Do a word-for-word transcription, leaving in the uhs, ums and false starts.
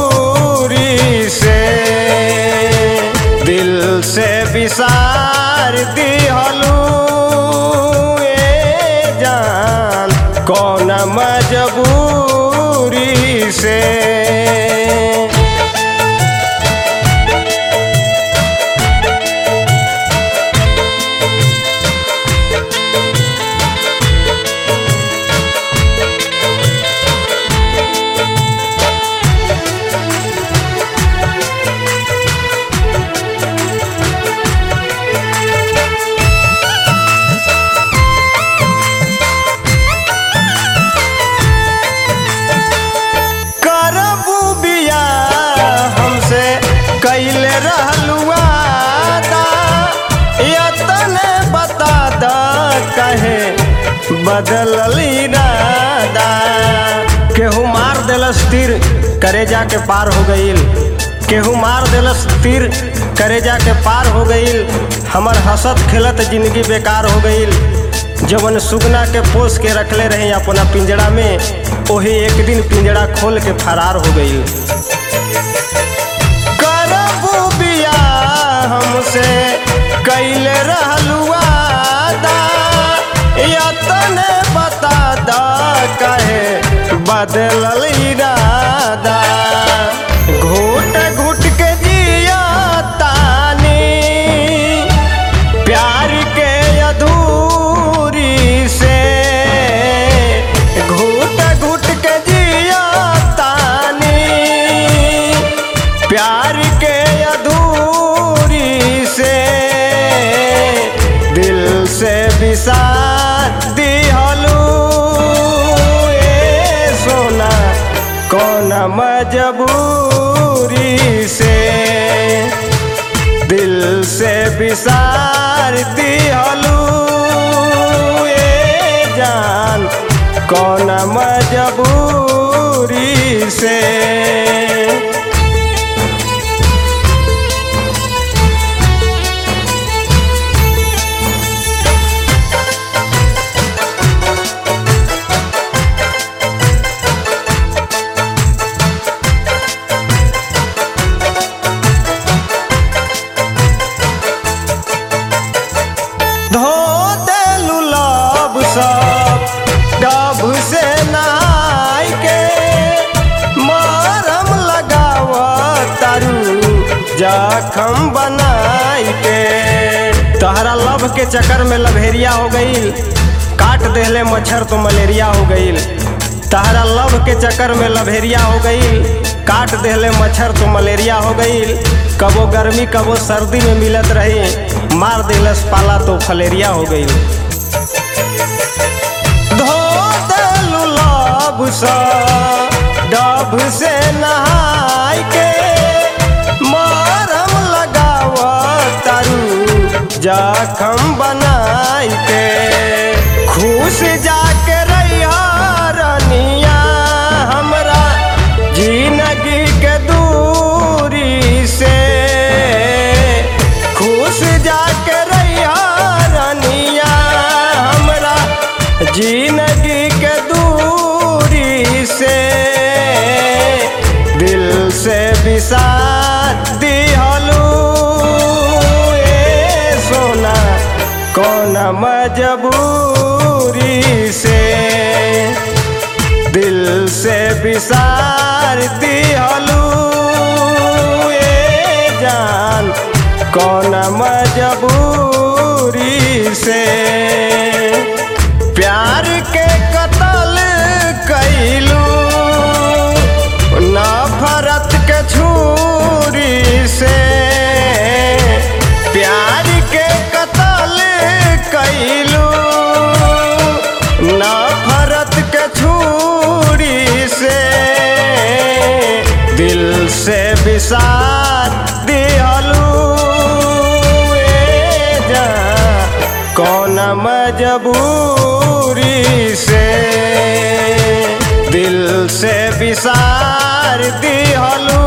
से दिल से विसार दिहलू ए जान कौन मजबूरी से। कैले रहलुआ दा यतने बता दा कहे बदलल इरादा। केहू मार देलस तीर करेजा के पार हो गईल, केहू मार देलस तीर करेजा के पार हो गईल। हमर हंसत खेलत जिंदगी बेकार हो गईल। जवन सुगना के पोस के रखले रहे अपना पिंजड़ा में, वही एक दिन पिंजड़ा खोल के फरार हो गईल। हमसे कैले रहलुआ दा यतने बता दा कहे बदलल इरादा। घुट घुट के जिया तानी प्यार के अधूरी से, घुट घुट के जिया तानी प्यार के अधूरी से। दिल से विसार दिहलू ए सोना कौन मजबूरी से। दिल से विसार दिहलू ए जान कौन मजबूरी से। सब डब से नहाई के मरम लगाव तारू जखम बनाई के। तहरा लव के चक्कर में लभेरिया हो गईल, काट देले मच्छर तो मलेरिया हो गईल। तहरा लव के चक्कर में लभेरिया हो गईल, काट देले मच्छर तो मलेरिया हो गईल। कबो गर्मी कबो सर्दी में मिलत रही, मार देलस पाला तो फलेरिया हो गईल। डब से नहाई के मरम लगाव तारू जखम बनाई के। खुश जाके रहिया रनिया हमरा जिंदगी के दूरी से। खुश जाके रहिया रनिया हमरा जिंदगी के से। दिल से विसार दिहलू ए सोना कौन मजबूरी से। दिल से विसार दिहलू ए जान कौन मजबूरी से। प्यार के कत्ल कैलू नफरत के छुरी से। प्यार के कत्ल कैलू नफरत के छुरी से। दिल से विसार दिहलू ए जान कौन मजबूरी से। दिल से विसार दिहलू